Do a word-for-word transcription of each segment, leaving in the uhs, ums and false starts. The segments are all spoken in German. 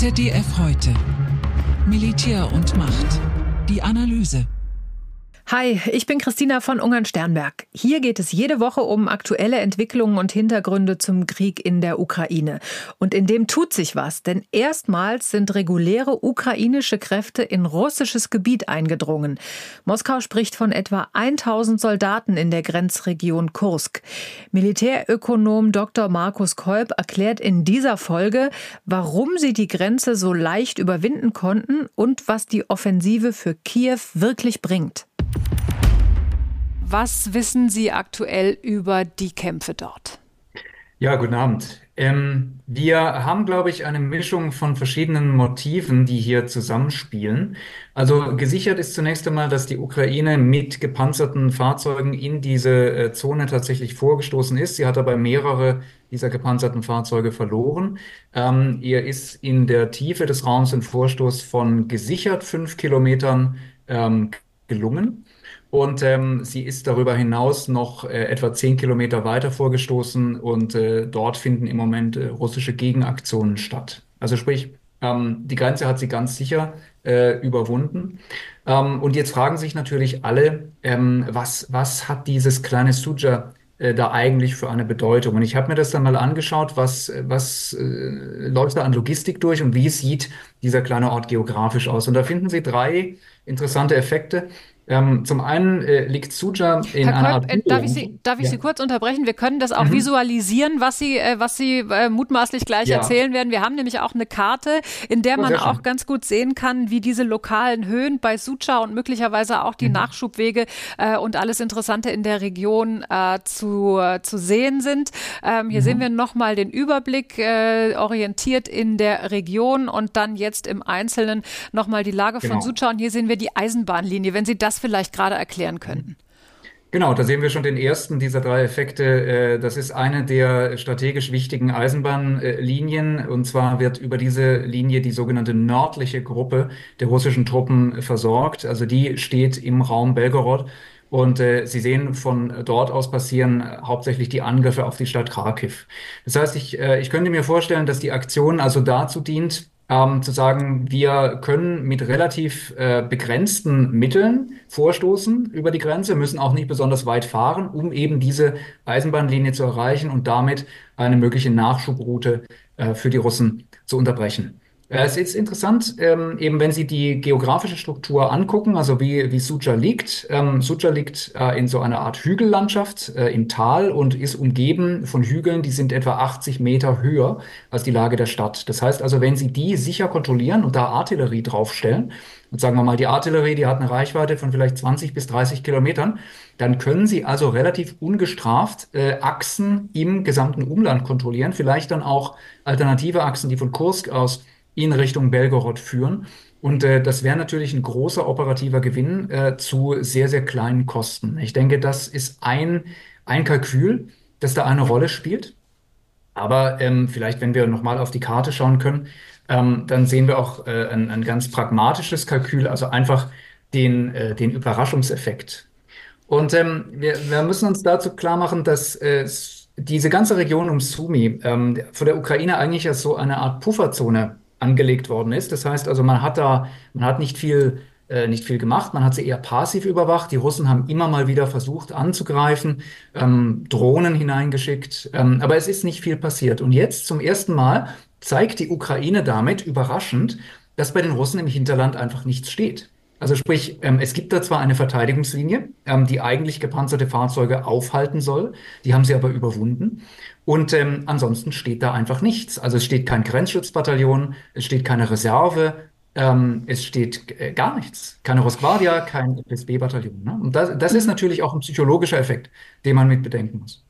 Z D F heute. Militär und Macht. Die Analyse. Hi, ich bin Christina von Ungarn-Sternberg. Hier geht es jede Woche um aktuelle Entwicklungen und Hintergründe zum Krieg in der Ukraine. Und in dem tut sich was, denn erstmals sind reguläre ukrainische Kräfte in russisches Gebiet eingedrungen. Moskau spricht von etwa tausend Soldaten in der Grenzregion Kursk. Militärökonom Doktor Markus Kolb erklärt in dieser Folge, warum sie die Grenze so leicht überwinden konnten und was die Offensive für Kiew wirklich bringt. Was wissen Sie aktuell über die Kämpfe dort? Ja, guten Abend. Ähm, wir haben, glaube ich, eine Mischung von verschiedenen Motiven, die hier zusammenspielen. Also gesichert ist zunächst einmal, dass die Ukraine mit gepanzerten Fahrzeugen in diese äh, Zone tatsächlich vorgestoßen ist. Sie hat aber mehrere dieser gepanzerten Fahrzeuge verloren. Ähm, ihr ist in der Tiefe des Raums ein Vorstoß von gesichert fünf Kilometern ähm, gelungen. Und ähm, sie ist darüber hinaus noch äh, etwa zehn Kilometer weiter vorgestoßen und äh, dort finden im Moment äh, russische Gegenaktionen statt. Also sprich, ähm, die Grenze hat sie ganz sicher äh, überwunden. Ähm, und jetzt fragen sich natürlich alle, ähm, was, was hat dieses kleine Sudzha äh, da eigentlich für eine Bedeutung? Und ich habe mir das dann mal angeschaut, was, was äh, läuft da an Logistik durch und wie sieht dieser kleine Ort geografisch aus? Und da finden Sie drei interessante Effekte. Ähm, zum einen äh, liegt Sudzha in Herr einer Kolb, Art äh, darf ich Sie, darf ich ja. Sie kurz unterbrechen? Wir können das auch Mhm. visualisieren, was Sie, äh, was Sie äh, mutmaßlich gleich Ja. erzählen werden. Wir haben nämlich auch eine Karte, in der Oh, man sehr schön. auch ganz gut sehen kann, wie diese lokalen Höhen bei Sudzha und möglicherweise auch die Mhm. Nachschubwege äh, und alles Interessante in der Region äh, zu, äh, zu sehen sind. Ähm, hier Mhm. sehen wir nochmal den Überblick, äh, orientiert in der Region und dann jetzt im Einzelnen nochmal die Lage von Genau. Sudzha. Und hier sehen wir die Eisenbahnlinie, wenn Sie das vielleicht gerade erklären könnten. Genau, da sehen wir schon den ersten dieser drei Effekte. Äh, Das ist eine der strategisch wichtigen Eisenbahnlinien. Und zwar wird über diese Linie die sogenannte nördliche Gruppe der russischen Truppen versorgt. Also die steht im Raum Belgorod. Und äh, Sie sehen, von dort aus passieren äh, hauptsächlich die Angriffe auf die Stadt Kharkiv. Das heißt, ich, äh, ich könnte mir vorstellen, dass die Aktion also dazu dient, ähm, zu sagen, wir können mit relativ äh, begrenzten Mitteln vorstoßen über die Grenze, müssen auch nicht besonders weit fahren, um eben diese Eisenbahnlinie zu erreichen und damit eine mögliche Nachschubroute äh, für die Russen zu unterbrechen. Äh, Es ist interessant, ähm, eben wenn Sie die geografische Struktur angucken, also wie, wie Sudzha liegt. Ähm, Sudzha liegt äh, in so einer Art Hügellandschaft äh, im Tal und ist umgeben von Hügeln, die sind etwa achtzig Meter höher als die Lage der Stadt. Das heißt also, wenn Sie die sicher kontrollieren und da Artillerie draufstellen, und sagen wir mal, die Artillerie, die hat eine Reichweite von vielleicht zwanzig bis dreißig Kilometern, dann können Sie also relativ ungestraft äh, Achsen im gesamten Umland kontrollieren, vielleicht dann auch alternative Achsen, die von Kursk aus in Richtung Belgorod führen. Und äh, das wäre natürlich ein großer operativer Gewinn äh, zu sehr, sehr kleinen Kosten. Ich denke, das ist ein, ein Kalkül, das da eine Rolle spielt. Aber ähm, vielleicht, wenn wir nochmal auf die Karte schauen können, ähm, dann sehen wir auch äh, ein, ein ganz pragmatisches Kalkül, also einfach den, äh, den Überraschungseffekt. Und ähm, wir, wir müssen uns dazu klar machen, dass äh, s- diese ganze Region um Sumy ähm, von der Ukraine eigentlich als so eine Art Pufferzone angelegt worden ist. Das heißt also, man hat da, man hat nicht viel, äh, nicht viel gemacht, man hat sie eher passiv überwacht. Die Russen haben immer mal wieder versucht anzugreifen, ähm, Drohnen hineingeschickt, ähm, aber es ist nicht viel passiert. Und jetzt zum ersten Mal zeigt die Ukraine damit überraschend, dass bei den Russen im Hinterland einfach nichts steht. Also sprich, ähm, es gibt da zwar eine Verteidigungslinie, ähm, die eigentlich gepanzerte Fahrzeuge aufhalten soll, die haben sie aber überwunden. Und ähm, ansonsten steht da einfach nichts. Also es steht kein Grenzschutzbataillon, es steht keine Reserve, ähm, es steht äh, gar nichts. Keine Rosgvardia, kein F S B-Bataillon. Ne? Und das, das ist natürlich auch ein psychologischer Effekt, den man mit bedenken muss.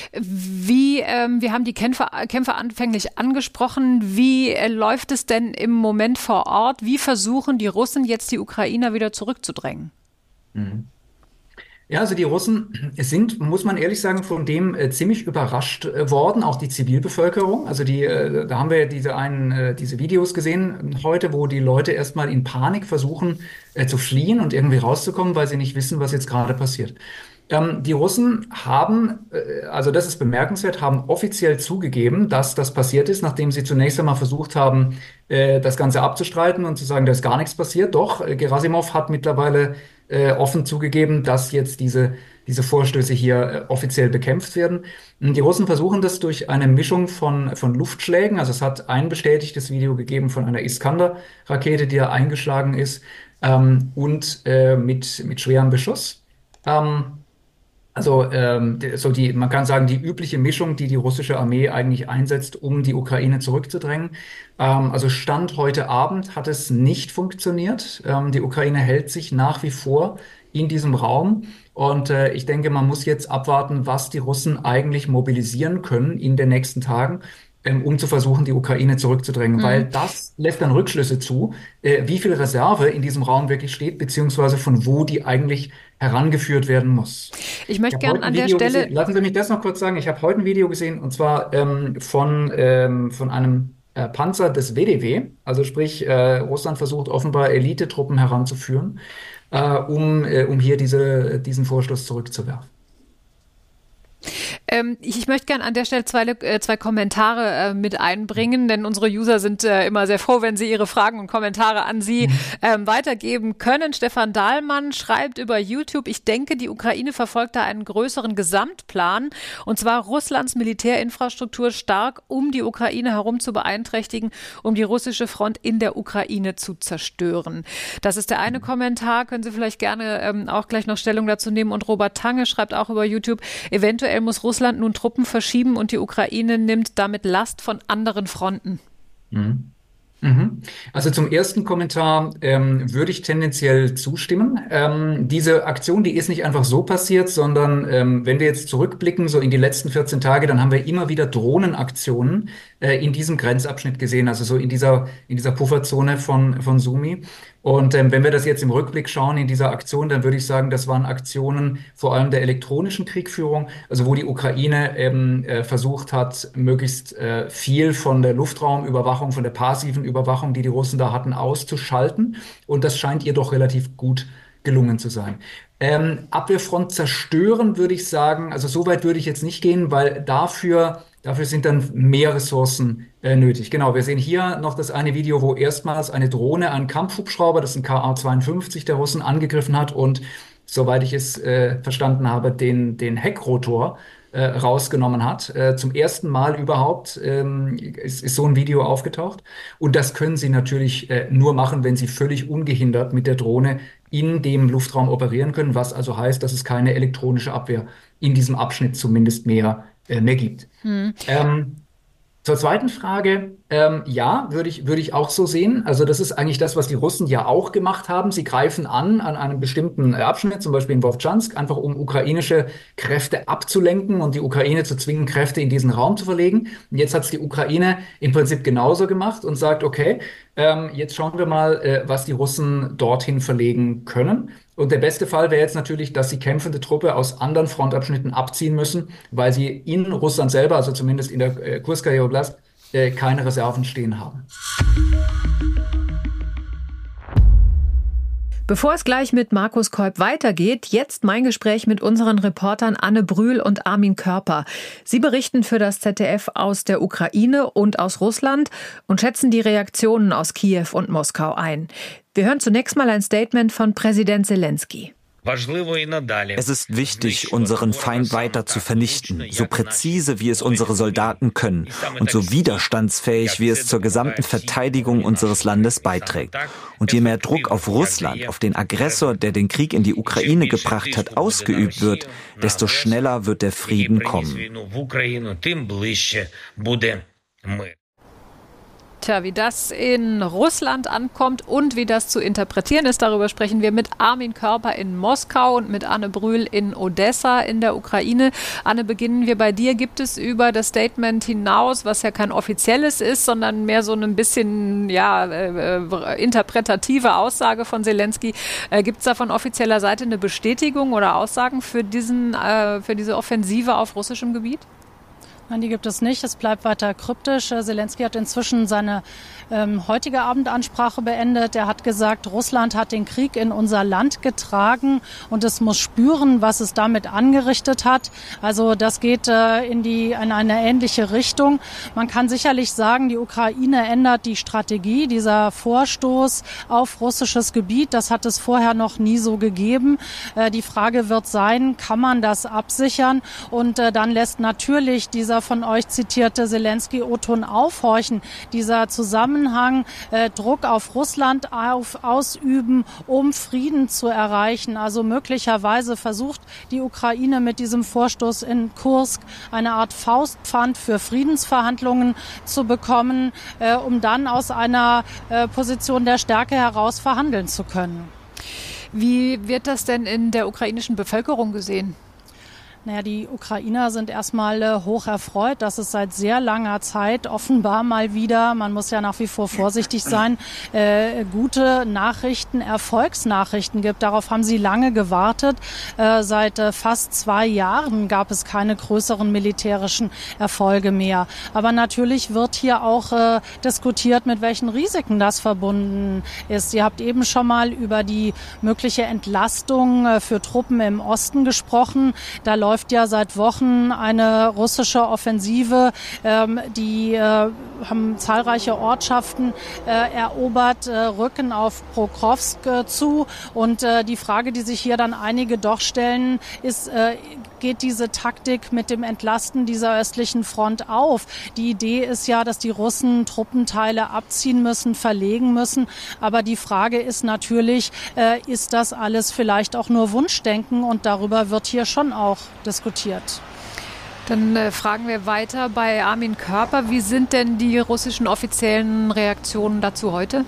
Wie, ähm, wir haben die Kämpfe, Kämpfe anfänglich angesprochen. Wie äh, läuft es denn im Moment vor Ort? Wie versuchen die Russen jetzt die Ukrainer wieder zurückzudrängen? Mhm. Ja, also die Russen sind, muss man ehrlich sagen, von dem äh, ziemlich überrascht äh, worden, auch die Zivilbevölkerung. Also die, äh, da haben wir ja diese einen, äh, diese Videos gesehen äh, heute, wo die Leute erstmal in Panik versuchen äh, zu fliehen und irgendwie rauszukommen, weil sie nicht wissen, was jetzt gerade passiert. Ähm, die Russen haben, äh, also das ist bemerkenswert, haben offiziell zugegeben, dass das passiert ist, nachdem sie zunächst einmal versucht haben, äh, das Ganze abzustreiten und zu sagen, da ist gar nichts passiert. Doch, äh, Gerasimov hat mittlerweile äh, offen zugegeben, dass jetzt diese, diese Vorstöße hier äh, offiziell bekämpft werden. Und die Russen versuchen das durch eine Mischung von, von Luftschlägen. Also es hat ein bestätigtes Video gegeben von einer Iskander-Rakete, die da eingeschlagen ist, ähm, und äh, mit, mit schwerem Beschuss. Ähm, also ähm, die- so die, man kann sagen, die übliche Mischung, die die russische Armee eigentlich einsetzt, um die Ukraine zurückzudrängen. Ähm, also Stand heute Abend hat es nicht funktioniert. Ähm, die Ukraine hält sich nach wie vor in diesem Raum. Und äh, ich denke, man muss jetzt abwarten, was die Russen eigentlich mobilisieren können in den nächsten Tagen, ähm, um zu versuchen, die Ukraine zurückzudrängen. Weil Mhm. das lässt dann Rückschlüsse zu, äh, wie viel Reserve in diesem Raum wirklich steht, beziehungsweise von wo die eigentlich herangeführt werden muss. Ich Ich möchte habe gern heute ein an der Video Stelle. gesehen. Lassen Sie mich das noch kurz sagen. Ich habe heute ein Video gesehen und zwar ähm, von, ähm, von einem äh, Panzer des W D W. Also sprich, äh, Russland versucht offenbar Elitetruppen heranzuführen, äh, um, äh, um hier diese, diesen Vorstoß zurückzuwerfen. Ähm, ich, ich möchte gerne an der Stelle zwei, äh, zwei Kommentare äh, mit einbringen, denn unsere User sind äh, immer sehr froh, wenn sie ihre Fragen und Kommentare an Sie Mhm. ähm, weitergeben können. Stefan Dahlmann schreibt über YouTube: Ich denke, die Ukraine verfolgt da einen größeren Gesamtplan, und zwar Russlands Militärinfrastruktur stark um die Ukraine herum zu beeinträchtigen, um die russische Front in der Ukraine zu zerstören. Das ist der eine Kommentar. Können Sie vielleicht gerne ähm, auch gleich noch Stellung dazu nehmen. Und Robert Tange schreibt auch über YouTube: Eventuell muss Russland nun Truppen verschieben und die Ukraine nimmt damit Last von anderen Fronten. Mhm. Mhm. Also zum ersten Kommentar ähm, würde ich tendenziell zustimmen. Ähm, diese Aktion, die ist nicht einfach so passiert, sondern ähm, wenn wir jetzt zurückblicken, so in die letzten vierzehn Tage, dann haben wir immer wieder Drohnenaktionen äh, in diesem Grenzabschnitt gesehen, also so in dieser, in dieser Pufferzone von, von Sumy. Und ähm, wenn wir das jetzt im Rückblick schauen in dieser Aktion, dann würde ich sagen, das waren Aktionen vor allem der elektronischen Kriegführung, also wo die Ukraine eben äh, versucht hat, möglichst äh, viel von der Luftraumüberwachung, von der passiven Überwachung, die die Russen da hatten, auszuschalten. Und das scheint ihr doch relativ gut gelungen zu sein. Ähm, Abwehrfront zerstören, würde ich sagen, also so weit würde ich jetzt nicht gehen, weil dafür, dafür sind dann mehr Ressourcen äh, nötig. Genau, wir sehen hier noch das eine Video, wo erstmals eine Drohne einen Kampfhubschrauber, das ist ein K A zweiundfünfzig der Russen, angegriffen hat und, soweit ich es äh, verstanden habe, den, den Heckrotor äh, rausgenommen hat. Äh, zum ersten Mal überhaupt ähm, ist, ist so ein Video aufgetaucht. Und das können Sie natürlich äh, nur machen, wenn Sie völlig ungehindert mit der Drohne in dem Luftraum operieren können, was also heißt, dass es keine elektronische Abwehr in diesem Abschnitt zumindest mehr, äh, mehr gibt. Hm. Ähm, Zur zweiten Frage, ähm, ja, würde ich, würde ich auch so sehen. Also das ist eigentlich das, was die Russen ja auch gemacht haben. Sie greifen an an einem bestimmten äh, Abschnitt, zum Beispiel in Wowchansk, einfach um ukrainische Kräfte abzulenken und die Ukraine zu zwingen, Kräfte in diesen Raum zu verlegen. Und jetzt hat es die Ukraine im Prinzip genauso gemacht und sagt, okay, ähm, jetzt schauen wir mal, äh, was die Russen dorthin verlegen können. Und der beste Fall wäre jetzt natürlich, dass sie kämpfende Truppe aus anderen Frontabschnitten abziehen müssen, weil sie in Russland selber, also zumindest in der äh, Kurskaja Oblast, äh, keine Reserven stehen haben. Bevor es gleich mit Markus Kolb weitergeht, jetzt mein Gespräch mit unseren Reportern Anne Brühl und Armin Körper. Sie berichten für das Z D F aus der Ukraine und aus Russland und schätzen die Reaktionen aus Kiew und Moskau ein. Wir hören zunächst mal ein Statement von Präsident Selenskyj. Es ist wichtig, unseren Feind weiter zu vernichten, so präzise, wie es unsere Soldaten können und so widerstandsfähig, wie es zur gesamten Verteidigung unseres Landes beiträgt. Und je mehr Druck auf Russland, auf den Aggressor, der den Krieg in die Ukraine gebracht hat, ausgeübt wird, desto schneller wird der Frieden kommen. Tja, wie das in Russland ankommt und wie das zu interpretieren ist, darüber sprechen wir mit Armin Körper in Moskau und mit Anne Brühl in Odessa in der Ukraine. Anne, beginnen wir bei dir. Gibt es über das Statement hinaus, was ja kein offizielles ist, sondern mehr so ein bisschen ja, äh, interpretative Aussage von Selenskyj, äh, gibt es da von offizieller Seite eine Bestätigung oder Aussagen für, diesen, äh, für diese Offensive auf russischem Gebiet? Nein, die gibt es nicht. Es bleibt weiter kryptisch. Selenskyj hat inzwischen seine ähm, heutige Abendansprache beendet. Er hat gesagt, Russland hat den Krieg in unser Land getragen und es muss spüren, was es damit angerichtet hat. Also das geht äh, in, die, in eine ähnliche Richtung. Man kann sicherlich sagen, die Ukraine ändert die Strategie. Dieser Vorstoß auf russisches Gebiet, das hat es vorher noch nie so gegeben. Äh, die Frage wird sein, kann man das absichern? Und äh, dann lässt natürlich dieser von euch zitierte Selenskyj-O-Ton aufhorchen. Dieser Zusammenhang, äh, Druck auf Russland auf, ausüben, um Frieden zu erreichen. Also möglicherweise versucht die Ukraine mit diesem Vorstoß in Kursk eine Art Faustpfand für Friedensverhandlungen zu bekommen, äh, um dann aus einer äh, Position der Stärke heraus verhandeln zu können. Wie wird das denn in der ukrainischen Bevölkerung gesehen? Naja, die Ukrainer sind erstmal äh, hoch erfreut, dass es seit sehr langer Zeit offenbar mal wieder, man muss ja nach wie vor vorsichtig sein, äh, gute Nachrichten, Erfolgsnachrichten gibt. Darauf haben sie lange gewartet. Äh, seit äh, fast zwei Jahren gab es keine größeren militärischen Erfolge mehr. Aber natürlich wird hier auch äh, diskutiert, mit welchen Risiken das verbunden ist. Ihr habt eben schon mal über die mögliche Entlastung äh, für Truppen im Osten gesprochen. Da läuft läuft ja seit Wochen eine russische Offensive. Ähm, die äh, haben zahlreiche Ortschaften äh, erobert, äh, rücken auf Pokrovsk äh, zu. Und äh, die Frage, die sich hier dann einige doch stellen, ist, äh, geht diese Taktik mit dem Entlasten dieser östlichen Front auf? Die Idee ist ja, dass die Russen Truppenteile abziehen müssen, verlegen müssen. Aber die Frage ist natürlich, äh, ist das alles vielleicht auch nur Wunschdenken? Und darüber wird hier schon auch diskutiert. Dann äh, fragen wir weiter bei Armin Körper. Wie sind denn die russischen offiziellen Reaktionen dazu heute?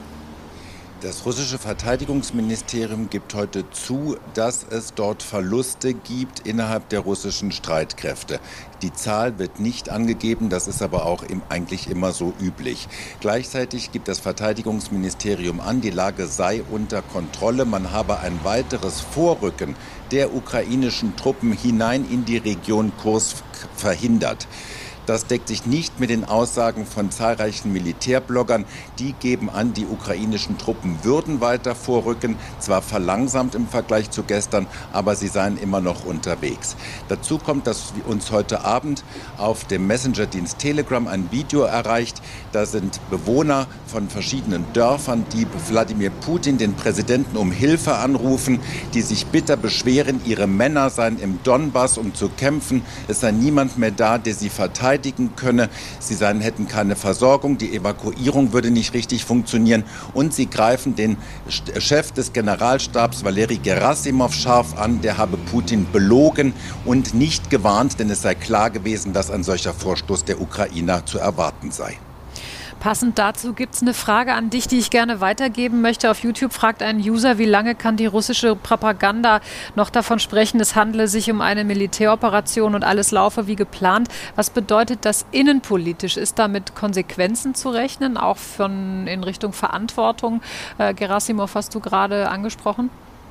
Das russische Verteidigungsministerium gibt heute zu, dass es dort Verluste gibt innerhalb der russischen Streitkräfte. Die Zahl wird nicht angegeben, das ist aber auch im, eigentlich immer so üblich. Gleichzeitig gibt das Verteidigungsministerium an, die Lage sei unter Kontrolle. Man habe ein weiteres Vorrücken der ukrainischen Truppen hinein in die Region Kursk verhindert. Das deckt sich nicht mit den Aussagen von zahlreichen Militärbloggern. Die geben an, die ukrainischen Truppen würden weiter vorrücken, zwar verlangsamt im Vergleich zu gestern, aber sie seien immer noch unterwegs. Dazu kommt, dass uns heute Abend auf dem Messenger-Dienst Telegram ein Video erreicht. Da sind Bewohner von verschiedenen Dörfern, die Wladimir Putin, den Präsidenten, um Hilfe anrufen, die sich bitter beschweren, ihre Männer seien im Donbass, um zu kämpfen. Es sei niemand mehr da, der sie verteidigt könne. Sie seien, hätten keine Versorgung, die Evakuierung würde nicht richtig funktionieren und sie greifen den Chef des Generalstabs, Valeri Gerasimov, scharf an. Der habe Putin belogen und nicht gewarnt, denn es sei klar gewesen, dass ein solcher Vorstoß der Ukrainer zu erwarten sei. Passend dazu gibt es eine Frage an dich, die ich gerne weitergeben möchte. Auf YouTube fragt ein User, wie lange kann die russische Propaganda noch davon sprechen, es handle sich um eine Militäroperation und alles laufe wie geplant. Was bedeutet das innenpolitisch? Ist da mit Konsequenzen zu rechnen, auch von in Richtung Verantwortung? Äh, Gerasimov hast du gerade angesprochen.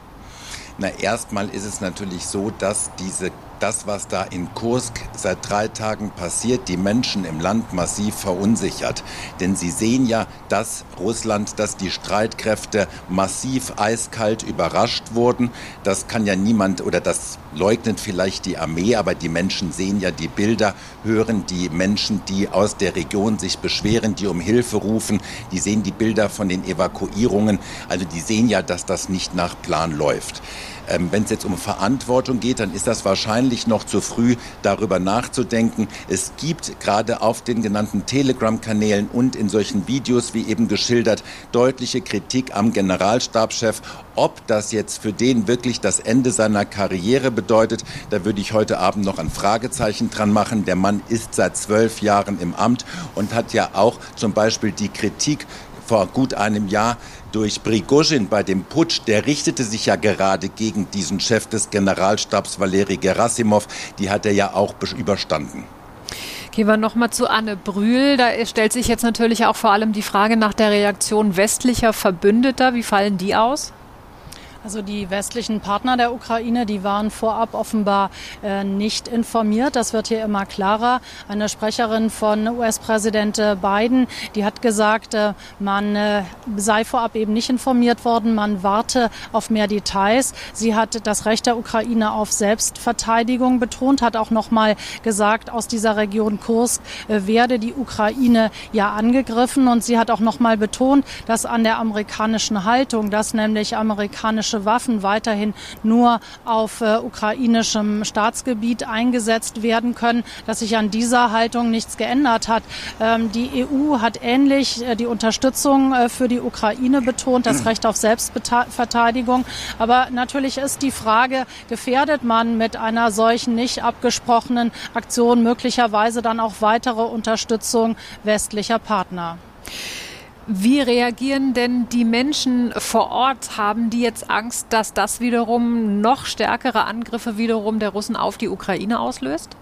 Na, erstmal ist es natürlich so, dass diese das, was da in Kursk seit drei Tagen passiert, die Menschen im Land massiv verunsichert. Denn sie sehen ja, dass Russland, dass die Streitkräfte massiv eiskalt überrascht wurden. Das kann ja niemand oder das leugnet vielleicht die Armee, aber die Menschen sehen ja die Bilder, hören die Menschen, die aus der Region sich beschweren, die um Hilfe rufen. Die sehen die Bilder von den Evakuierungen. Also die sehen ja, dass das nicht nach Plan läuft. Ähm, wenn es jetzt um Verantwortung geht, dann ist das wahrscheinlich noch zu früh, darüber nachzudenken. Es gibt gerade auf den genannten Telegram-Kanälen und in solchen Videos, wie eben geschildert, deutliche Kritik am Generalstabschef. Ob das jetzt für den wirklich das Ende seiner Karriere bedeutet, da würde ich heute Abend noch ein Fragezeichen dran machen. Der Mann ist seit zwölf Jahren im Amt und hat ja auch zum Beispiel die Kritik vor gut einem Jahr durch Prigozhin bei dem Putsch, der richtete sich ja gerade gegen diesen Chef des Generalstabs, Valeri Gerasimov, die hat er ja auch überstanden. Gehen wir nochmal zu Anne Brühl. Da stellt sich jetzt natürlich auch vor allem die Frage nach der Reaktion westlicher Verbündeter. Wie fallen die aus? Also die westlichen Partner der Ukraine, die waren vorab offenbar äh, nicht informiert. Das wird hier immer klarer. Eine Sprecherin von U S-Präsident Biden, die hat gesagt, äh, man äh, sei vorab eben nicht informiert worden. Man warte auf mehr Details. Sie hat das Recht der Ukraine auf Selbstverteidigung betont, hat auch noch mal gesagt, aus dieser Region Kursk äh, werde die Ukraine ja angegriffen. Und sie hat auch noch mal betont, dass an der amerikanischen Haltung, dass nämlich amerikanische Waffen weiterhin nur auf äh, ukrainischem Staatsgebiet eingesetzt werden können, dass sich an dieser Haltung nichts geändert hat. Ähm, die E U hat ähnlich äh, die Unterstützung äh, für die Ukraine betont, das Recht auf Selbstverteidigung. Aber natürlich ist die Frage, gefährdet man mit einer solchen nicht abgesprochenen Aktion möglicherweise dann auch weitere Unterstützung westlicher Partner? Wie reagieren denn die Menschen vor Ort? Haben die jetzt Angst, dass das wiederum noch stärkere Angriffe wiederum der Russen auf die Ukraine auslöst?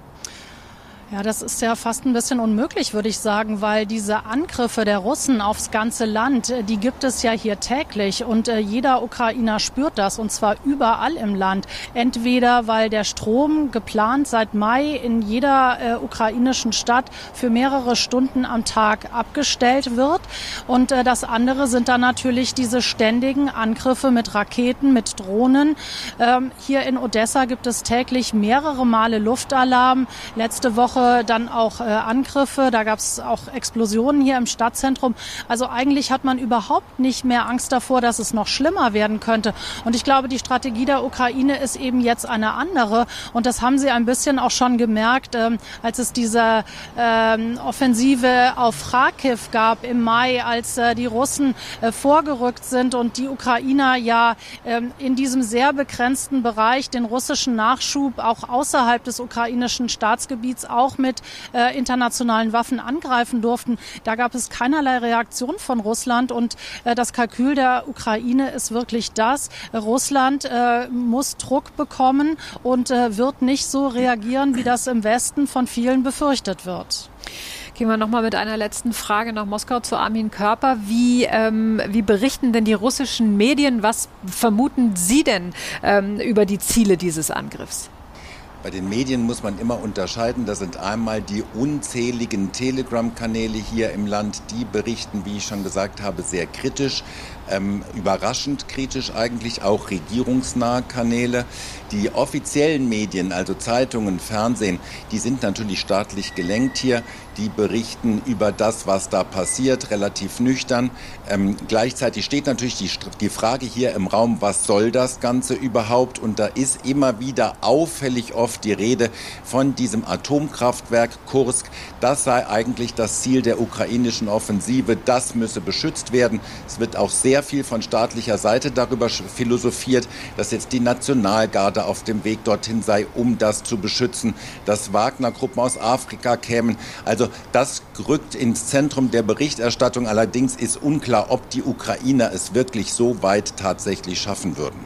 Ja, das ist ja fast ein bisschen unmöglich, würde ich sagen, weil diese Angriffe der Russen aufs ganze Land, die gibt es ja hier täglich und äh, jeder Ukrainer spürt das und zwar überall im Land. Entweder weil der Strom geplant seit Mai in jeder äh, ukrainischen Stadt für mehrere Stunden am Tag abgestellt wird und äh, das andere sind dann natürlich diese ständigen Angriffe mit Raketen, mit Drohnen. Ähm, hier in Odessa gibt es täglich mehrere Male Luftalarm. Letzte Woche dann auch äh, Angriffe, da gab es auch Explosionen hier im Stadtzentrum. Also eigentlich hat man überhaupt nicht mehr Angst davor, dass es noch schlimmer werden könnte. Und ich glaube, die Strategie der Ukraine ist eben jetzt eine andere. Und das haben sie ein bisschen auch schon gemerkt, ähm, als es diese ähm, Offensive auf Kharkiv gab im Mai, als äh, die Russen äh, vorgerückt sind und die Ukrainer ja ähm, in diesem sehr begrenzten Bereich den russischen Nachschub auch außerhalb des ukrainischen Staatsgebiets auch mit äh, internationalen Waffen angreifen durften. Da gab es keinerlei Reaktion von Russland und äh, das Kalkül der Ukraine ist wirklich das. Russland äh, muss Druck bekommen und äh, wird nicht so reagieren, wie das im Westen von vielen befürchtet wird. Gehen wir nochmal mit einer letzten Frage nach Moskau zu Armin Körper. Wie, ähm, wie berichten denn die russischen Medien? Was vermuten Sie denn ähm, über die Ziele dieses Angriffs? Bei den Medien muss man immer unterscheiden. Das sind einmal die unzähligen Telegram-Kanäle hier im Land, die berichten, wie ich schon gesagt habe, sehr kritisch, ähm, überraschend kritisch eigentlich, auch regierungsnahe Kanäle. Die offiziellen Medien, also Zeitungen, Fernsehen, die sind natürlich staatlich gelenkt hier. Die berichten über das, was da passiert, relativ nüchtern. Ähm, gleichzeitig steht natürlich die, die Frage hier im Raum, was soll das Ganze überhaupt? Und da ist immer wieder auffällig oft die Rede von diesem Atomkraftwerk Kursk. Das sei eigentlich das Ziel der ukrainischen Offensive. Das müsse beschützt werden. Es wird auch sehr viel von staatlicher Seite darüber philosophiert, dass jetzt die Nationalgarde auf dem Weg dorthin sei, um das zu beschützen, dass Wagner-Gruppen aus Afrika kämen. Also das rückt ins Zentrum der Berichterstattung. Allerdings ist unklar, ob die Ukrainer es wirklich so weit tatsächlich schaffen würden.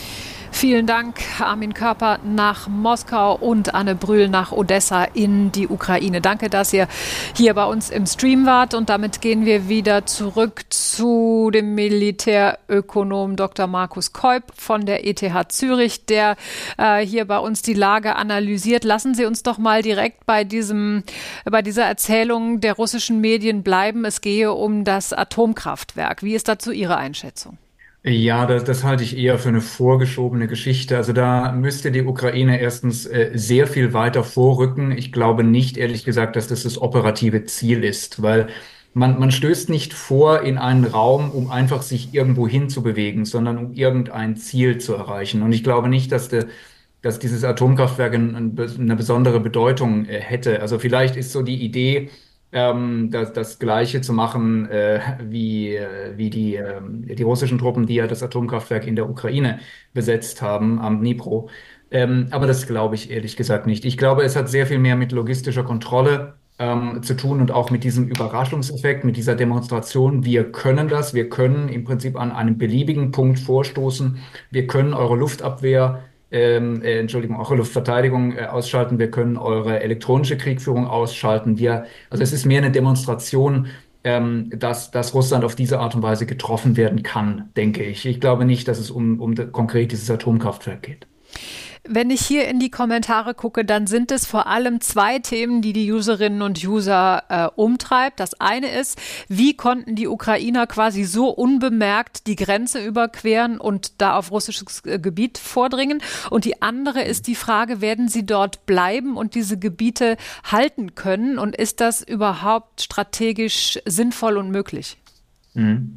Vielen Dank, Armin Körper nach Moskau und Anne Brühl nach Odessa in die Ukraine. Danke, dass ihr hier bei uns im Stream wart. Und damit gehen wir wieder zurück zu dem Militärökonom Doktor Markus Keup von der E T H Zürich, der äh, hier bei uns die Lage analysiert. Lassen Sie uns doch mal direkt bei diesem, bei dieser Erzählung der russischen Medien bleiben. Es gehe um das Atomkraftwerk. Wie ist dazu Ihre Einschätzung? Ja, das, das halte ich eher für eine vorgeschobene Geschichte. Also da müsste die Ukraine erstens äh, sehr viel weiter vorrücken. Ich glaube nicht, ehrlich gesagt, dass das das operative Ziel ist, weil man, man stößt nicht vor in einen Raum, um einfach sich irgendwo hinzubewegen, sondern um irgendein Ziel zu erreichen. Und ich glaube nicht, dass der dass dieses Atomkraftwerk ein, ein, eine besondere Bedeutung äh, hätte. Also vielleicht ist so die Idee, ähm, das, das Gleiche zu machen äh, wie, äh, wie die, äh, die russischen Truppen, die ja das Atomkraftwerk in der Ukraine besetzt haben, am Dnipro. Ähm, aber das glaube ich ehrlich gesagt nicht. Ich glaube, es hat sehr viel mehr mit logistischer Kontrolle ähm, zu tun und auch mit diesem Überraschungseffekt, mit dieser Demonstration. Wir können das, wir können im Prinzip an einem beliebigen Punkt vorstoßen. Wir können eure Luftabwehr Ähm, äh, Entschuldigung, eure Luftverteidigung äh, ausschalten, wir können eure elektronische Kriegführung ausschalten. Wir, also es ist mehr eine Demonstration ähm, dass, dass Russland auf diese Art und Weise getroffen werden kann, denke ich. Ich glaube nicht, dass es um, um konkret dieses Atomkraftwerk geht. Wenn ich hier in die Kommentare gucke, dann sind es vor allem zwei Themen, die die Userinnen und User äh, umtreibt. Das eine ist, wie konnten die Ukrainer quasi so unbemerkt die Grenze überqueren und da auf russisches äh, Gebiet vordringen? Und die andere ist die Frage, werden sie dort bleiben und diese Gebiete halten können? Und ist das überhaupt strategisch sinnvoll und möglich? Mhm.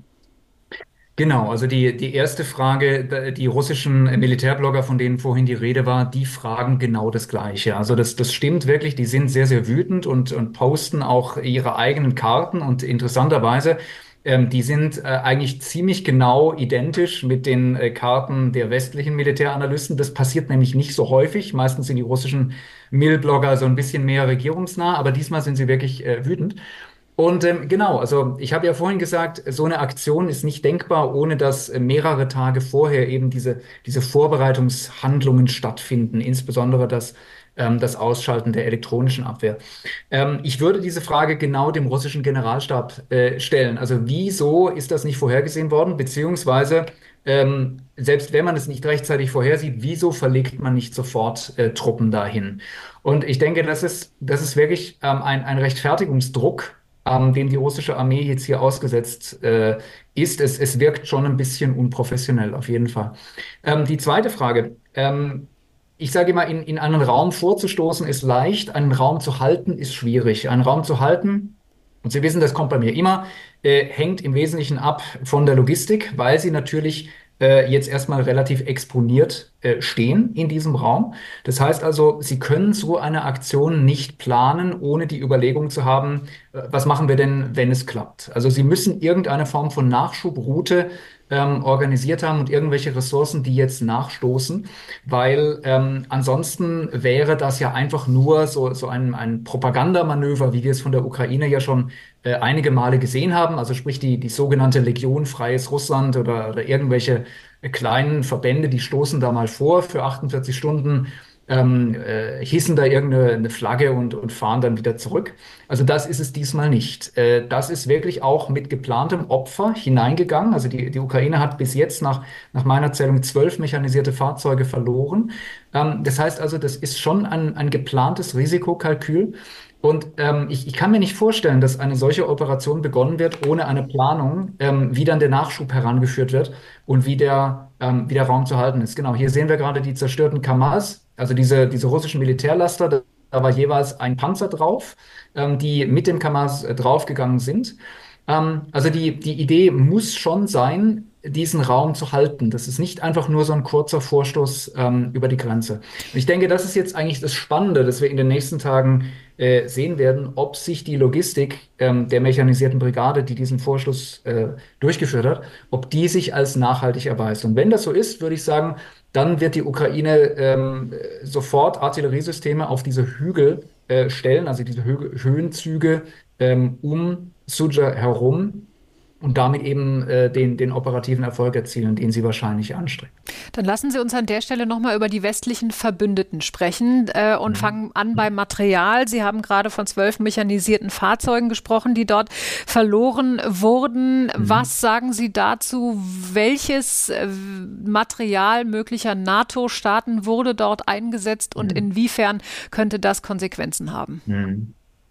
Genau, also die, die erste Frage, die russischen Militärblogger, von denen vorhin die Rede war, die fragen genau das Gleiche. Also das, das stimmt wirklich, die sind sehr, sehr wütend und, und posten auch ihre eigenen Karten und interessanterweise, ähm, die sind äh, eigentlich ziemlich genau identisch mit den äh, Karten der westlichen Militäranalysten. Das passiert nämlich nicht so häufig. Meistens sind die russischen Mil-Blogger so ein bisschen mehr regierungsnah, aber diesmal sind sie wirklich äh, wütend. Und ähm, genau, also ich habe ja vorhin gesagt, so eine Aktion ist nicht denkbar, ohne dass äh, mehrere Tage vorher eben diese, diese Vorbereitungshandlungen stattfinden, insbesondere das, ähm, das Ausschalten der elektronischen Abwehr. Ähm, ich würde diese Frage genau dem russischen Generalstab äh, stellen. Also wieso ist das nicht vorhergesehen worden, beziehungsweise ähm, selbst wenn man es nicht rechtzeitig vorhersieht, wieso verlegt man nicht sofort äh, Truppen dahin? Und ich denke, das ist, das ist wirklich ähm, ein, ein Rechtfertigungsdruck, ähm, dem die russische Armee jetzt hier ausgesetzt äh, ist. Es, es wirkt schon ein bisschen unprofessionell, auf jeden Fall. Ähm, die zweite Frage. Ähm, ich sage immer, in, in einen Raum vorzustoßen ist leicht, einen Raum zu halten ist schwierig. Einen Raum zu halten, und Sie wissen, das kommt bei mir immer, äh, hängt im Wesentlichen ab von der Logistik, weil sie natürlich äh, jetzt erstmal relativ exponiert äh, stehen in diesem Raum. Das heißt also, Sie können so eine Aktion nicht planen, ohne die Überlegung zu haben, äh, was machen wir denn, wenn es klappt? Also Sie müssen irgendeine Form von Nachschubroute ähm, organisiert haben und irgendwelche Ressourcen, die jetzt nachstoßen, weil ähm, ansonsten wäre das ja einfach nur so, so ein, ein Propagandamanöver, wie wir es von der Ukraine ja schon äh, einige Male gesehen haben, also sprich die, die sogenannte Legion Freies Russland oder, oder irgendwelche äh, kleinen Verbände, die stoßen da mal vor für achtundvierzig Stunden, ähm, äh, hissen da irgendeine eine Flagge und, und fahren dann wieder zurück. Also das ist es diesmal nicht. Äh, das ist wirklich auch mit geplantem Opfer hineingegangen. Also die, die Ukraine hat bis jetzt nach, nach meiner Zählung zwölf mechanisierte Fahrzeuge verloren. Ähm, das heißt also, das ist schon ein, ein geplantes Risikokalkül. Und ähm, ich, ich kann mir nicht vorstellen, dass eine solche Operation begonnen wird ohne eine Planung, ähm, wie dann der Nachschub herangeführt wird und wie der, ähm, wie der Raum zu halten ist. Genau, hier sehen wir gerade die zerstörten Kamaz, also diese, diese russischen Militärlaster. Da, da war jeweils ein Panzer drauf, ähm, die mit dem Kamaz äh, draufgegangen sind. Ähm, also die, die Idee muss schon sein, diesen Raum zu halten. Das ist nicht einfach nur so ein kurzer Vorstoß ähm, über die Grenze. Und ich denke, das ist jetzt eigentlich das Spannende, dass wir in den nächsten Tagen äh, sehen werden, ob sich die Logistik ähm, der mechanisierten Brigade, die diesen Vorstoß äh, durchgeführt hat, ob die sich als nachhaltig erweist. Und wenn das so ist, würde ich sagen, dann wird die Ukraine ähm, sofort Artilleriesysteme auf diese Hügel äh, stellen, also diese Hö Höhenzüge ähm, um Sudzha herum, und damit eben äh, den, den operativen Erfolg erzielen, den sie wahrscheinlich anstreben. Dann lassen Sie uns an der Stelle nochmal über die westlichen Verbündeten sprechen äh, und mhm. fangen an beim Material. Sie haben gerade von zwölf mechanisierten Fahrzeugen gesprochen, die dort verloren wurden. Mhm. Was sagen Sie dazu? Welches äh, Material möglicher NATO-Staaten wurde dort eingesetzt und mhm. inwiefern könnte das Konsequenzen haben? Mhm.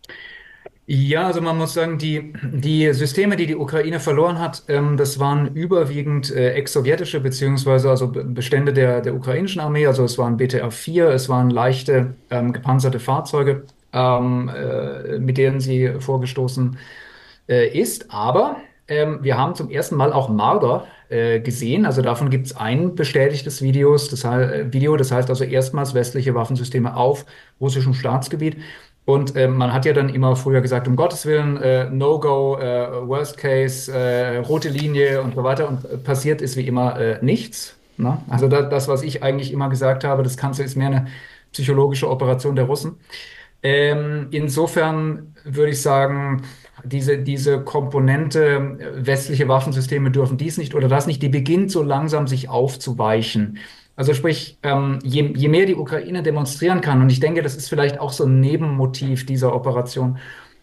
Ja, also man muss sagen, die, die Systeme, die die Ukraine verloren hat, ähm, das waren überwiegend äh, ex-sowjetische beziehungsweise also Bestände der, der ukrainischen Armee. Also es waren B T R vier, es waren leichte ähm, gepanzerte Fahrzeuge, ähm, äh, mit denen sie vorgestoßen äh, ist. Aber ähm, wir haben zum ersten Mal auch Marder äh, gesehen. Also davon gibt es ein bestätigtes Videos, das, äh, Video. Das heißt also erstmals westliche Waffensysteme auf russischem Staatsgebiet. Und äh, man hat ja dann immer früher gesagt, um Gottes Willen, äh, No-Go, äh, Worst Case, äh, rote Linie und so weiter. Und äh, passiert ist wie immer äh, nichts. Ne? Also da, das, was ich eigentlich immer gesagt habe, das Ganze ist mehr eine psychologische Operation der Russen. Ähm, insofern würde ich sagen, diese, diese Komponente, westliche Waffensysteme dürfen dies nicht oder das nicht, die beginnt so langsam sich aufzuweichen. Also sprich, ähm, je, je mehr die Ukraine demonstrieren kann, und ich denke, das ist vielleicht auch so ein Nebenmotiv dieser Operation,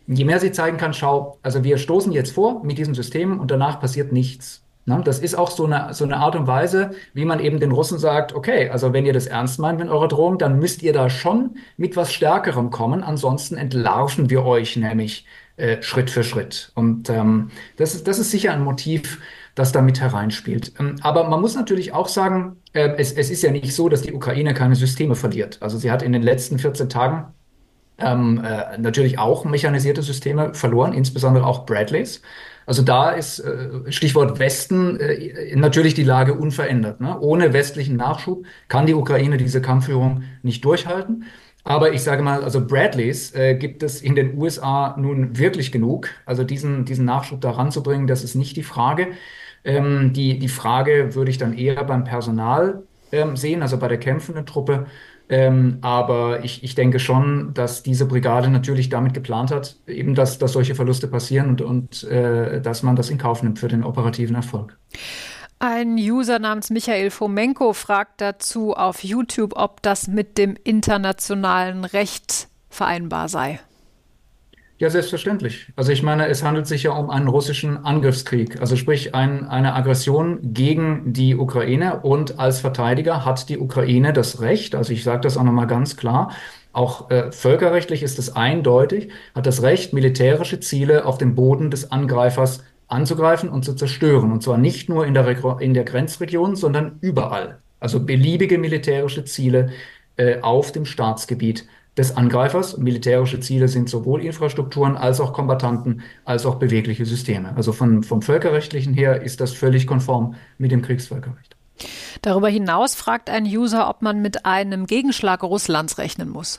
Je mehr sie zeigen kann, schau, also wir stoßen jetzt vor mit diesem System und danach passiert nichts. Ne? Das ist auch so eine, so eine Art und Weise, wie man eben den Russen sagt, okay, also wenn ihr das ernst meint mit eurer Drohung, dann müsst ihr da schon mit was Stärkerem kommen, ansonsten entlarven wir euch nämlich äh, Schritt für Schritt. Und ähm, das ist, das ist sicher ein Motiv, das da mit hereinspielt. Ähm, aber man muss natürlich auch sagen, äh, es, es ist ja nicht so, dass die Ukraine keine Systeme verliert. Also sie hat in den letzten vierzehn Tagen ähm, äh, natürlich auch mechanisierte Systeme verloren, insbesondere auch Bradleys. Also da ist äh, Stichwort Westen äh, natürlich die Lage unverändert. Ne? Ohne westlichen Nachschub kann die Ukraine diese Kampfführung nicht durchhalten. Aber ich sage mal, also Bradleys äh, gibt es in den U S A nun wirklich genug. Also diesen, diesen Nachschub da ranzubringen, das ist nicht die Frage. Ähm, die, die Frage würde ich dann eher beim Personal ähm, sehen, also bei der kämpfenden Truppe. Ähm, aber ich, ich denke schon, dass diese Brigade natürlich damit geplant hat, eben, dass, dass solche Verluste passieren und, und äh, dass man das in Kauf nimmt für den operativen Erfolg. Ein User namens Michael Fomenko fragt dazu auf YouTube, ob das mit dem internationalen Recht vereinbar sei. Ja, selbstverständlich. Also ich meine, es handelt sich ja um einen russischen Angriffskrieg, also sprich ein, eine Aggression gegen die Ukraine, und als Verteidiger hat die Ukraine das Recht, also ich sage das auch nochmal ganz klar, auch äh, völkerrechtlich ist es eindeutig, hat das Recht, militärische Ziele auf dem Boden des Angreifers anzugreifen und zu zerstören. Und zwar nicht nur in der, Re- in der Grenzregion, sondern überall. Also beliebige militärische Ziele äh, auf dem Staatsgebiet des Angreifers. Militärische Ziele sind sowohl Infrastrukturen als auch Kombattanten, als auch bewegliche Systeme. Also von, vom Völkerrechtlichen her ist das völlig konform mit dem Kriegsvölkerrecht. Darüber hinaus fragt ein User, ob man mit einem Gegenschlag Russlands rechnen muss.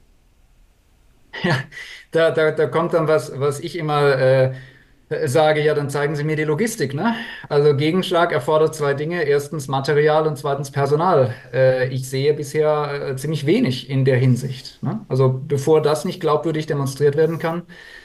Ja, da, da, da kommt dann was, was ich immer äh, sage, ja, dann zeigen Sie mir die Logistik, ne? Also Gegenschlag erfordert zwei Dinge. Erstens Material und zweitens Personal. Äh, ich sehe bisher äh, ziemlich wenig in der Hinsicht, ne? Also bevor das nicht glaubwürdig demonstriert werden kann,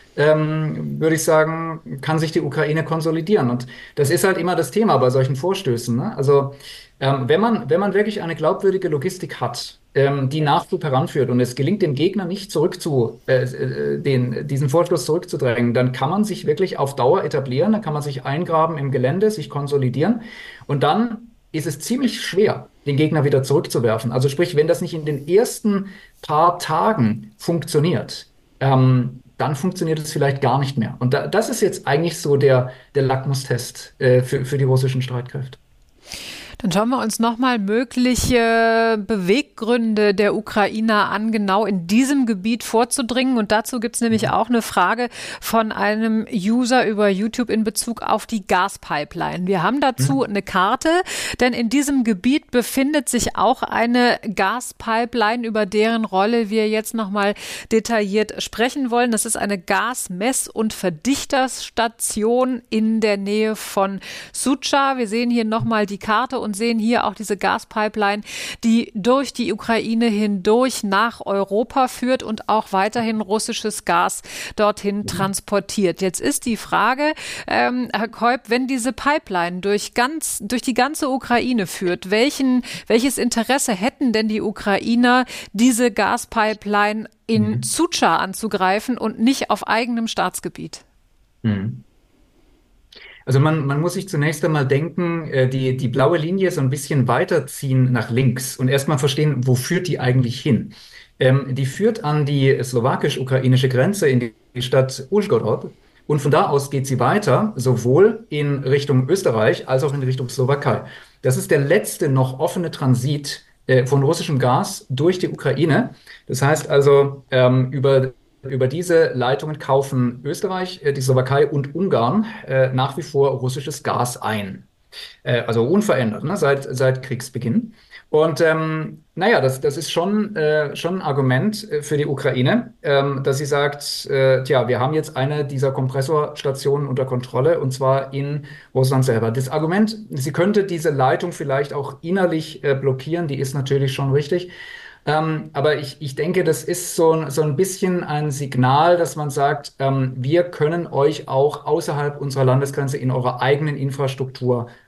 ähm, würde ich sagen, kann sich die Ukraine konsolidieren. Und das ist halt immer das Thema bei solchen Vorstößen, ne? Also ähm, wenn man, wenn man wirklich eine glaubwürdige Logistik hat, ähm, die Nachschub heranführt und es gelingt dem Gegner nicht zurückzu, äh, äh, den, diesen Vorstoß zurückzudrängen, dann kann man sich wirklich auf Dauer etablieren, dann kann man sich eingraben im Gelände, sich konsolidieren, und dann ist es ziemlich schwer, den Gegner wieder zurückzuwerfen. Also sprich, wenn das nicht in den ersten paar Tagen funktioniert, ähm, dann funktioniert es vielleicht gar nicht mehr. Und da, das ist jetzt eigentlich so der, der Lackmustest äh, für, für die russischen Streitkräfte. Dann schauen wir uns nochmal mögliche Beweggründe der Ukrainer an, genau in diesem Gebiet vorzudringen. Und dazu gibt es nämlich auch eine Frage von einem User über YouTube in Bezug auf die Gaspipeline. Wir haben dazu eine Karte, denn in diesem Gebiet befindet sich auch eine Gaspipeline, über deren Rolle wir jetzt nochmal detailliert sprechen wollen. Das ist eine Gasmess- und Verdichterstation in der Nähe von Sucha. Wir sehen hier nochmal die Karte und sehen hier auch diese Gaspipeline, die durch die Ukraine hindurch nach Europa führt und auch weiterhin russisches Gas dorthin transportiert. Jetzt ist die Frage, ähm, Herr Keup, wenn diese Pipeline durch ganz, durch die ganze Ukraine führt, welchen, welches Interesse hätten denn die Ukrainer, diese Gaspipeline in mhm. Sucha anzugreifen und nicht auf eigenem Staatsgebiet? Mhm. Also man, man muss sich zunächst einmal denken, äh, die, die blaue Linie so ein bisschen weiterziehen nach links und erstmal verstehen, wo führt die eigentlich hin? Ähm, die führt an die slowakisch-ukrainische Grenze in die Stadt Užhorod, und von da aus geht sie weiter, sowohl in Richtung Österreich als auch in Richtung Slowakei. Das ist der letzte noch offene Transit äh, von russischem Gas durch die Ukraine. Das heißt also, ähm, über Über diese Leitungen kaufen Österreich, die Slowakei und Ungarn äh, nach wie vor russisches Gas ein. Äh, also unverändert, ne, seit, seit Kriegsbeginn. Und ähm, naja, das, das ist schon, äh, schon ein Argument für die Ukraine, ähm, dass sie sagt, äh, tja, wir haben jetzt eine dieser Kompressorstationen unter Kontrolle, und zwar in Russland selber. Das Argument, sie könnte diese Leitung vielleicht auch innerlich äh, blockieren, die ist natürlich schon richtig. Ähm, aber ich, ich denke, das ist so, so ein bisschen ein Signal, dass man sagt, ähm, wir können euch auch außerhalb unserer Landesgrenze in eurer eigenen Infrastruktur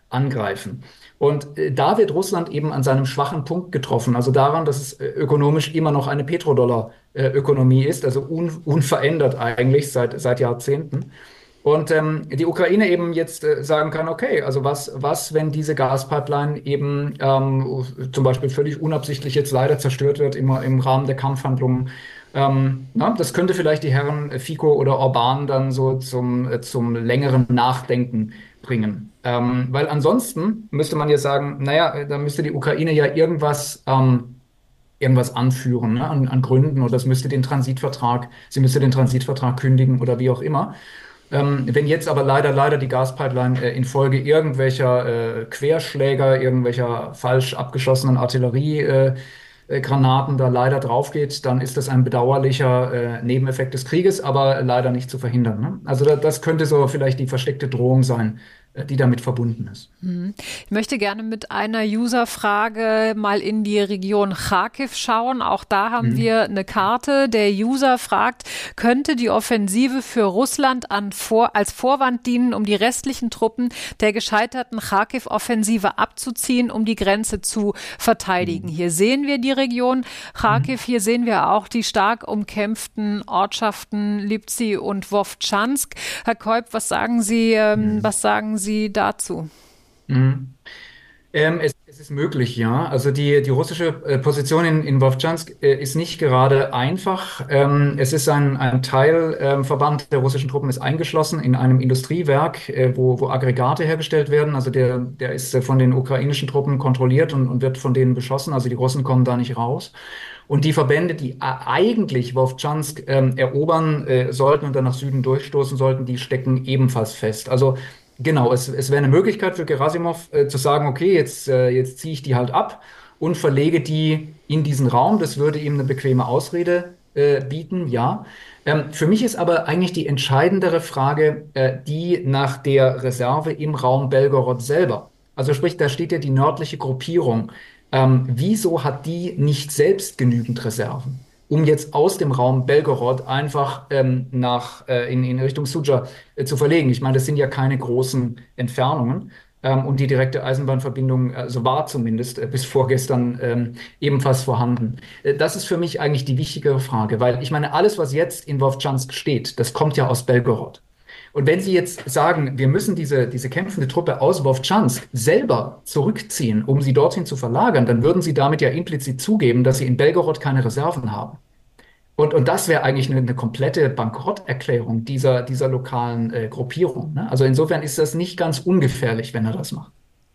angreifen. Und äh, da wird Russland eben an seinem schwachen Punkt getroffen, also daran, dass es äh, ökonomisch immer noch eine Petrodollar-Ökonomie ist, also un unverändert eigentlich seit, seit Jahrzehnten. Und ähm, die Ukraine eben jetzt äh, sagen kann, okay, also was, was, wenn diese Gaspipeline eben ähm, zum Beispiel völlig unabsichtlich jetzt leider zerstört wird im, im Rahmen der Kampfhandlungen. Ähm, na, das könnte vielleicht die Herren Fico oder Orban dann so zum, äh, zum längeren Nachdenken bringen. Ähm, weil ansonsten müsste man ja sagen, naja, da müsste die Ukraine ja irgendwas, ähm, irgendwas anführen, ne, an, an Gründen, oder es müsste den Transitvertrag, sie müsste den Transitvertrag kündigen oder wie auch immer. Ähm, wenn jetzt aber leider, leider die Gaspipeline äh, infolge irgendwelcher äh, Querschläger, irgendwelcher falsch abgeschossenen Artillerie, äh, äh, Granaten da leider drauf geht, dann ist das ein bedauerlicher äh, Nebeneffekt des Krieges, aber leider nicht zu verhindern. Ne? Also da, das könnte so vielleicht die versteckte Drohung sein, äh, die damit verbunden ist. Ich möchte gerne mit einer User-Frage mal in die Region Charkiw schauen. Auch da haben mhm. wir eine Karte. Der User fragt, könnte die Offensive für Russland an vor, als Vorwand dienen, um die restlichen Truppen der gescheiterten Charkiw-Offensive abzuziehen, um die Grenze zu verteidigen? Mhm. Hier sehen wir die Region Charkiw. Mhm. Hier sehen wir auch die stark umkämpften Ortschaften Lipzy und Wowtschansk. Herr Keup, was sagen Sie, ähm, mhm. was sagen Sie dazu? Mhm. Ähm, es, es ist möglich, ja. Also die, die russische äh, Position in, in Wowtschansk äh, ist nicht gerade einfach. Ähm, es ist ein, ein Teilverband ähm, der russischen Truppen ist eingeschlossen in einem Industriewerk, äh, wo, wo Aggregate hergestellt werden. Also der, der ist äh, von den ukrainischen Truppen kontrolliert und, und wird von denen beschossen. Also die Russen kommen da nicht raus. Und die Verbände, die eigentlich Wowtschansk ähm, erobern äh, sollten und dann nach Süden durchstoßen sollten, die stecken ebenfalls fest. Also genau, es, es wäre eine Möglichkeit für Gerasimov äh, zu sagen, okay, jetzt, äh, jetzt ziehe ich die halt ab und verlege die in diesen Raum. Das würde ihm eine bequeme Ausrede äh, bieten, ja. Ähm, für mich ist aber eigentlich die entscheidendere Frage äh, die nach der Reserve im Raum Belgorod selber. Also sprich, da steht ja die nördliche Gruppierung. Ähm, wieso hat die nicht selbst genügend Reserven, um jetzt aus dem Raum Belgorod einfach ähm, nach äh, in, in Richtung Sudzha äh, zu verlegen? Ich meine, das sind ja keine großen Entfernungen. Ähm, und die direkte Eisenbahnverbindung, also war zumindest äh, bis vorgestern ähm, ebenfalls vorhanden. Äh, das ist für mich eigentlich die wichtigere Frage, weil ich meine, alles, was jetzt in Wowtschansk steht, das kommt ja aus Belgorod. Und wenn Sie jetzt sagen, wir müssen diese, diese kämpfende Truppe aus Wowtschansk selber zurückziehen, um sie dorthin zu verlagern, dann würden Sie damit ja implizit zugeben, dass Sie in Belgorod keine Reserven haben. Und, und das wäre eigentlich eine, eine komplette Bankrotterklärung dieser, dieser lokalen äh, Gruppierung. Ne? Also insofern ist das nicht ganz ungefährlich, wenn er das macht.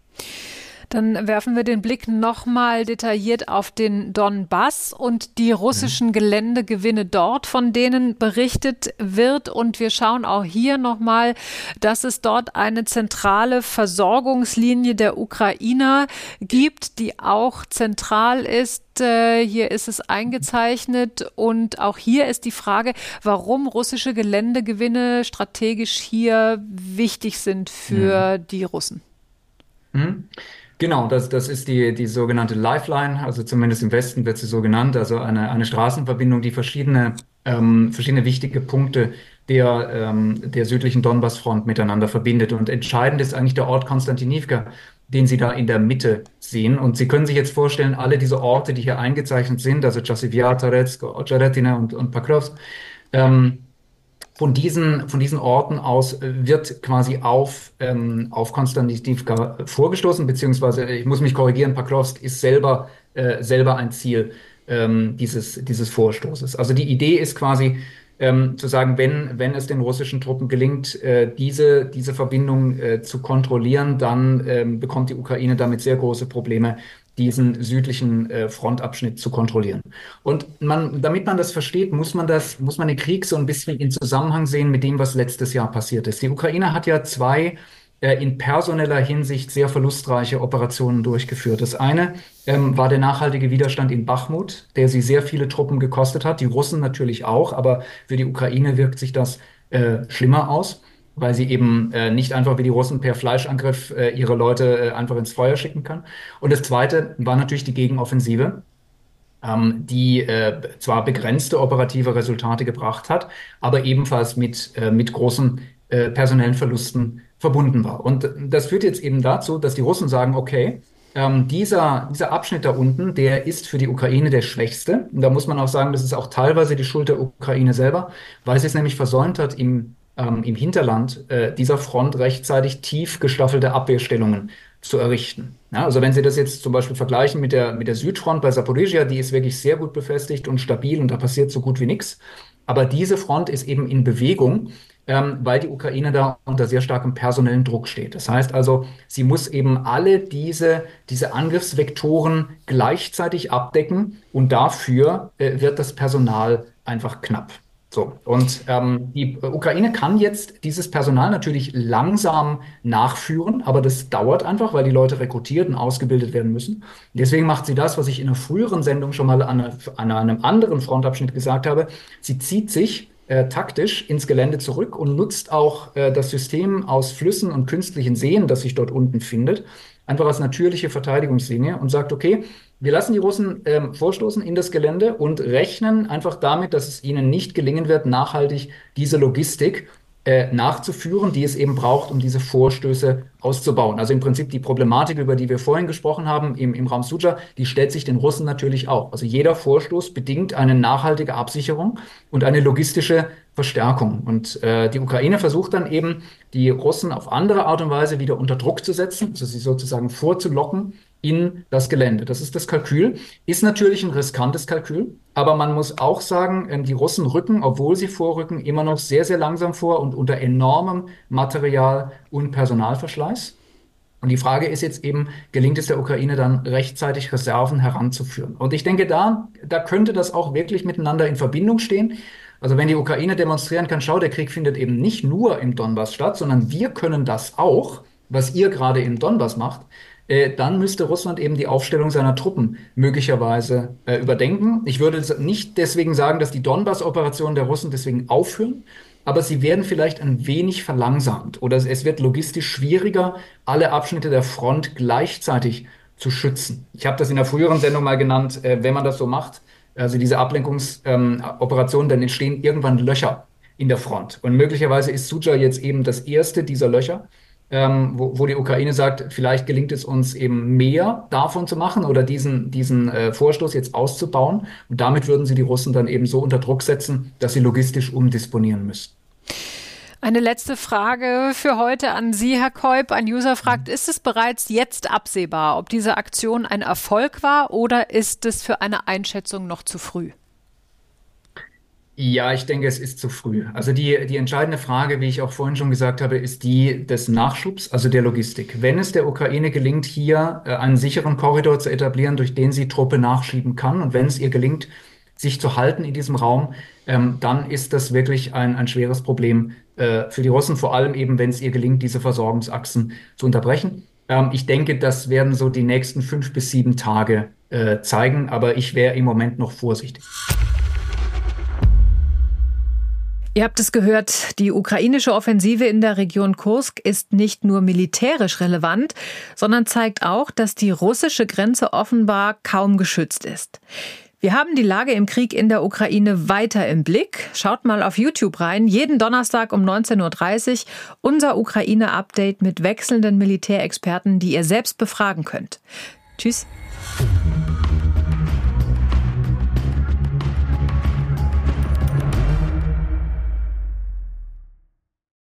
Dann werfen wir den Blick nochmal detailliert auf den Donbass und die russischen Geländegewinne dort, von denen berichtet wird. Und wir schauen auch hier nochmal, dass es dort eine zentrale Versorgungslinie der Ukrainer gibt, die auch zentral ist. Hier ist es eingezeichnet und auch hier ist die Frage, warum russische Geländegewinne strategisch hier wichtig sind für mhm. die Russen. Mhm. Genau, das, das ist die, die sogenannte Lifeline, also zumindest im Westen wird sie so genannt, also eine, eine Straßenverbindung, die verschiedene, ähm, verschiedene wichtige Punkte der, ähm, der südlichen Donbassfront miteinander verbindet. Und entscheidend ist eigentlich der Ort Konstantinivka, den Sie da in der Mitte sehen. Und Sie können sich jetzt vorstellen, alle diese Orte, die hier eingezeichnet sind, also Chasiv-Yar, Toretsk, Ocheretine und, und Pakrovsk, ähm, Von diesen, von diesen Orten aus wird quasi auf, ähm, auf Konstantinivka vorgestoßen, beziehungsweise, ich muss mich korrigieren, Pakrovsk ist selber, äh, selber ein Ziel ähm, dieses, dieses Vorstoßes. Also die Idee ist quasi ähm, zu sagen, wenn, wenn es den russischen Truppen gelingt, äh, diese, diese Verbindung äh, zu kontrollieren, dann ähm, bekommt die Ukraine damit sehr große Probleme, diesen südlichen äh, Frontabschnitt zu kontrollieren. Und man, damit man das versteht, muss man das, muss man den Krieg so ein bisschen in Zusammenhang sehen mit dem, was letztes Jahr passiert ist. Die Ukraine hat ja zwei äh, in personeller Hinsicht sehr verlustreiche Operationen durchgeführt. Das eine ähm, war der nachhaltige Widerstand in Bachmut, der sie sehr viele Truppen gekostet hat. Die Russen natürlich auch, aber für die Ukraine wirkt sich das äh, schlimmer aus, weil sie eben äh, nicht einfach wie die Russen per Fleischangriff äh, ihre Leute äh, einfach ins Feuer schicken kann. Und das Zweite war natürlich die Gegenoffensive, ähm, die äh, zwar begrenzte operative Resultate gebracht hat, aber ebenfalls mit, äh, mit großen äh, personellen Verlusten verbunden war. Und das führt jetzt eben dazu, dass die Russen sagen, okay, ähm, dieser, dieser Abschnitt da unten, der ist für die Ukraine der schwächste. Und da muss man auch sagen, das ist auch teilweise die Schuld der Ukraine selber, weil sie es nämlich versäumt hat, im, ähm, im Hinterland äh, dieser Front rechtzeitig tief gestaffelte Abwehrstellungen zu errichten. Ja, also wenn Sie das jetzt zum Beispiel vergleichen mit der, mit der Südfront bei Saporizhia, die ist wirklich sehr gut befestigt und stabil und da passiert so gut wie nichts. Aber diese Front ist eben in Bewegung, ähm, weil die Ukraine da unter sehr starkem personellen Druck steht. Das heißt also, sie muss eben alle diese, diese Angriffsvektoren gleichzeitig abdecken und dafür äh, wird das Personal einfach knapp. So, und ähm, die Ukraine kann jetzt dieses Personal natürlich langsam nachführen, aber das dauert einfach, weil die Leute rekrutiert und ausgebildet werden müssen. Deswegen macht sie das, was ich in einer früheren Sendung schon mal an, einer, an einem anderen Frontabschnitt gesagt habe. Sie zieht sich äh, taktisch ins Gelände zurück und nutzt auch äh, das System aus Flüssen und künstlichen Seen, das sich dort unten findet, einfach als natürliche Verteidigungslinie und sagt, okay, wir lassen die Russen ähm, vorstoßen in das Gelände und rechnen einfach damit, dass es ihnen nicht gelingen wird, nachhaltig diese Logistik äh, nachzuführen, die es eben braucht, um diese Vorstöße auszubauen. Also im Prinzip die Problematik, über die wir vorhin gesprochen haben im, im Raum Sudzha, die stellt sich den Russen natürlich auch. Also jeder Vorstoß bedingt eine nachhaltige Absicherung und eine logistische Verstärkung. Und äh, die Ukraine versucht dann eben, die Russen auf andere Art und Weise wieder unter Druck zu setzen, also sie sozusagen vorzulocken in das Gelände. Das ist das Kalkül. Ist natürlich ein riskantes Kalkül, aber man muss auch sagen, die Russen rücken, obwohl sie vorrücken, immer noch sehr, sehr langsam vor und unter enormem Material- und Personalverschleiß. Und die Frage ist jetzt eben, gelingt es der Ukraine dann rechtzeitig Reserven heranzuführen? Und ich denke, da, da könnte das auch wirklich miteinander in Verbindung stehen. Also wenn die Ukraine demonstrieren kann, schau, der Krieg findet eben nicht nur im Donbass statt, sondern wir können das auch, was ihr gerade im Donbass macht, äh, dann müsste Russland eben die Aufstellung seiner Truppen möglicherweise äh, überdenken. Ich würde nicht deswegen sagen, dass die Donbass-Operationen der Russen deswegen aufhören, aber sie werden vielleicht ein wenig verlangsamt oder es wird logistisch schwieriger, alle Abschnitte der Front gleichzeitig zu schützen. Ich habe das in der früheren Sendung mal genannt, äh, wenn man das so macht, also diese Ablenkungsoperationen, ähm, dann entstehen irgendwann Löcher in der Front. Und möglicherweise ist Sudzha jetzt eben das erste dieser Löcher, ähm, wo, wo die Ukraine sagt, vielleicht gelingt es uns eben mehr davon zu machen oder diesen, diesen äh, Vorstoß jetzt auszubauen. Und damit würden sie die Russen dann eben so unter Druck setzen, dass sie logistisch umdisponieren müssen. Eine letzte Frage für heute an Sie, Herr Keup. Ein User fragt, ist es bereits jetzt absehbar, ob diese Aktion ein Erfolg war oder ist es für eine Einschätzung noch zu früh? Ja, ich denke, es ist zu früh. Also die, die entscheidende Frage, wie ich auch vorhin schon gesagt habe, ist die des Nachschubs, also der Logistik. Wenn es der Ukraine gelingt, hier äh, einen sicheren Korridor zu etablieren, durch den sie Truppe nachschieben kann und wenn es ihr gelingt, sich zu halten in diesem Raum, ähm, dann ist das wirklich ein, ein schweres Problem äh, für die Russen, vor allem eben, wenn es ihr gelingt, diese Versorgungsachsen zu unterbrechen. Ähm, ich denke, das werden so die nächsten fünf bis sieben Tage äh, zeigen, aber ich wäre im Moment noch vorsichtig. Ihr habt es gehört, die ukrainische Offensive in der Region Kursk ist nicht nur militärisch relevant, sondern zeigt auch, dass die russische Grenze offenbar kaum geschützt ist. Wir haben die Lage im Krieg in der Ukraine weiter im Blick. Schaut mal auf YouTube rein. Jeden Donnerstag um neunzehn Uhr dreißig unser Ukraine-Update mit wechselnden Militärexperten, die ihr selbst befragen könnt. Tschüss.